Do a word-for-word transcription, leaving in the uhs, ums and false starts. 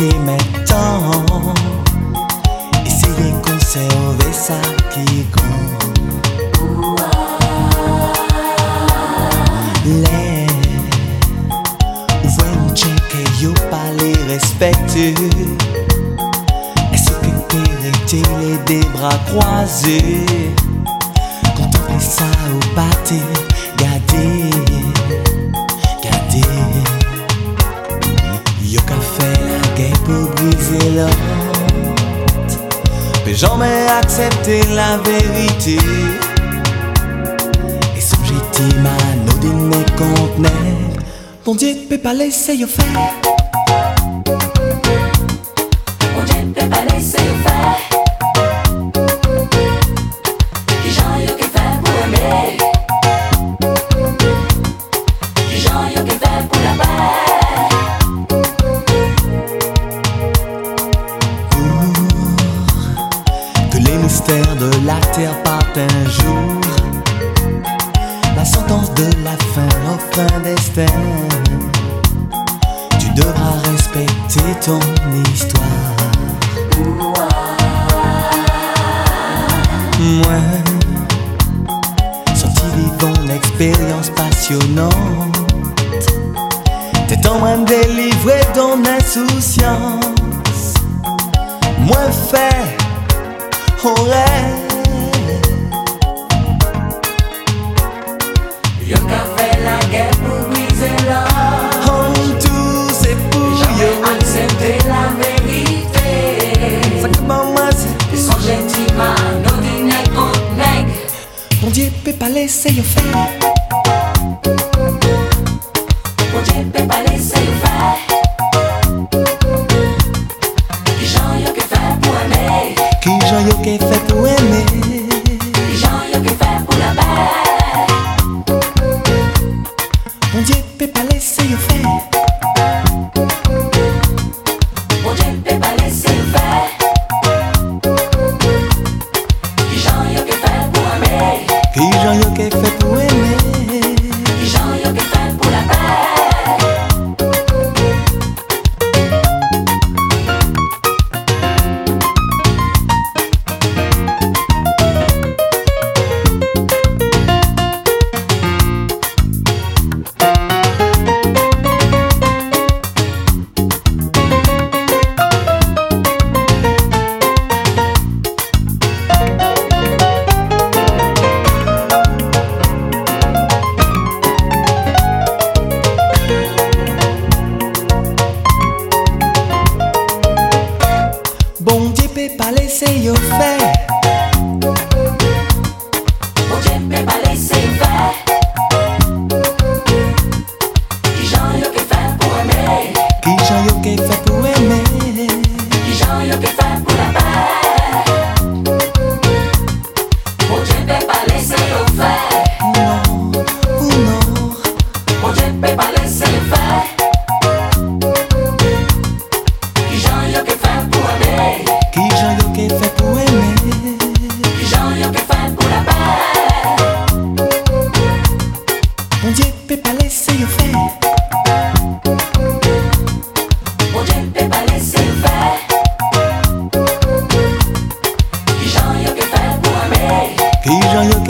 vérité maintenant. Essayez de conserver ça qui compte. Les ouvrez une check et yo pas les respecter. Est-ce que vérité les des bras croisés? Contemplez ça au pâté, gardez, gardez. Yo qu'a fait la guerre pour briser l'autre, mais jamais accepter la vérité. Et subjectif à nos dîners contenait, bon Dieu peut pas laisser yo faire. Bon Dieu peut pas laisser yo faire. Qui j'en yo qui fait pour aimer, qui j'en yo qui fait pour la paix. Pour que les mystères de la terre partent un jour, la sentence de la fin offre un destin. Tu devras respecter ton histoire. Moi, sorti vivant une expérience passionnante. T'es en train de délivrer ton insouciance. Moi fait au rêve. Yo qu'a fait la guerre pour briser l'homme. En tout c'est pour Jamais yo. accepter la vérité. Ça que moi c'est Ils sont gentiment nos dîners contre nègres. mon Dieu peut pas laisser yo faire. Bon Dieu peut pas laisser yo faire. Qui j'en yo qui fait pour aimer, Qui j'en yo qui fait pour aimer. qui j'en yo qui fait pour la paix. Mon Dieu peut pas laisser yo faire. Bon Dieu peut pas laisser yo faire. Qui j'en yo qui fait pour aimer, Qui j'en yo qui fait pour aimer. qui j'en yo qui fait pour la paix. Bon Dieu peut pas laisser yo faire. Bon Dieu peut pas laisser yo faire. Qui j'en yo qui fait pour aimer, Qui j'en yo qui fait pour aimer. qui j'en yo qui fait pour la paix. Bon Dieu peut pas laisser yo faire. Non, ou non. Bon Dieu peut pas laisser yo faire. Qui j'en yo qui fait pour aimer, Qui j'en yo qui fait pour aimer. qui j'en yo qui fait pour la paix. Mon Dieu peut pas laisser yo faire. Bon Dieu peut pas laisser yo faire. Qui j'en yo qui fait pour aimer, Qui j'en yo